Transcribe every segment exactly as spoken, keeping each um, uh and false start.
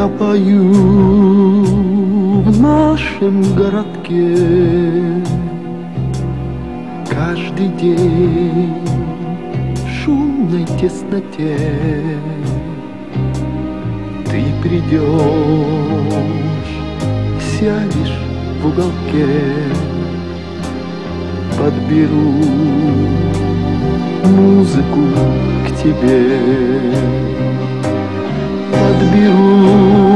Я пою в нашем городке каждый день в шумной тесноте. Ты придешь, сядешь в уголке, подберу музыку к тебе, подберу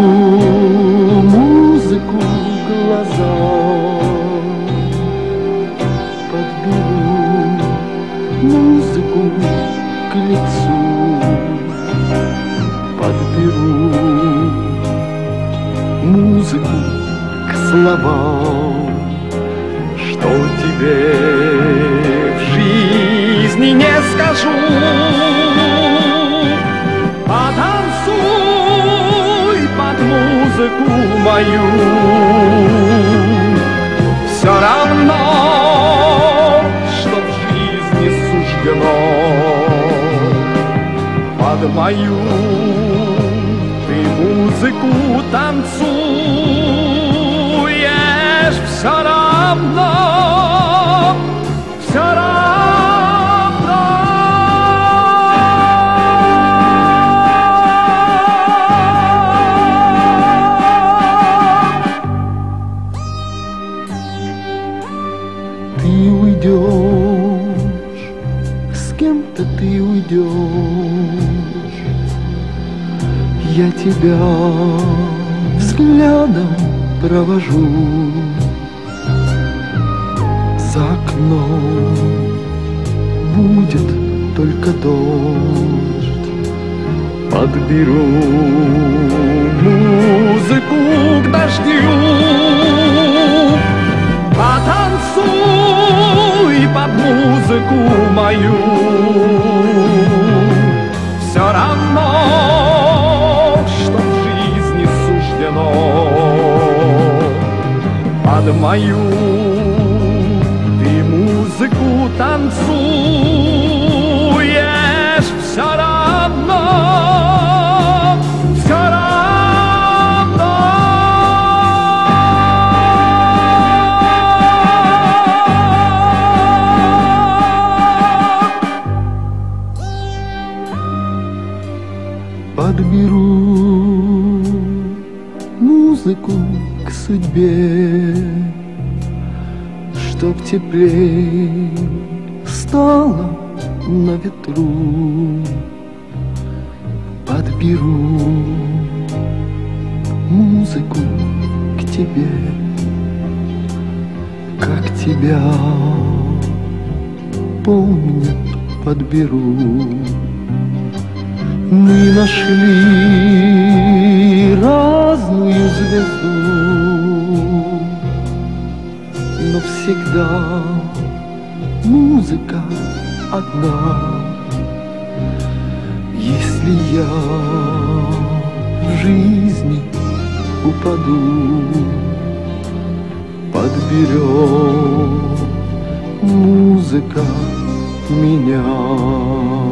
музыку глазам, подберу музыку к лицу, подберу музыку к словам, что тебе в жизни не скажу. Потанцуй под музыку мою, все равно, что в жизни суждено. Под мою ты музыку танцуешь, все равно, все равно. Ты уйдешь, с кем-то ты уйдешь, я тебя взглядом провожу. За окном будет только дождь, подберу музыку к дождю. Потанцуй под музыку мою, все равно, что в жизни суждено. Под мою ты музыку танцуешь, все равно, все равно. Подберу музыку к судьбе, чтоб теплей стало на ветру. Подберу музыку к тебе, как тебя помнят, подберу. Мы нашли разную звезду, но всегда музыка одна. Если я в жизни упаду, подберет музыка меня.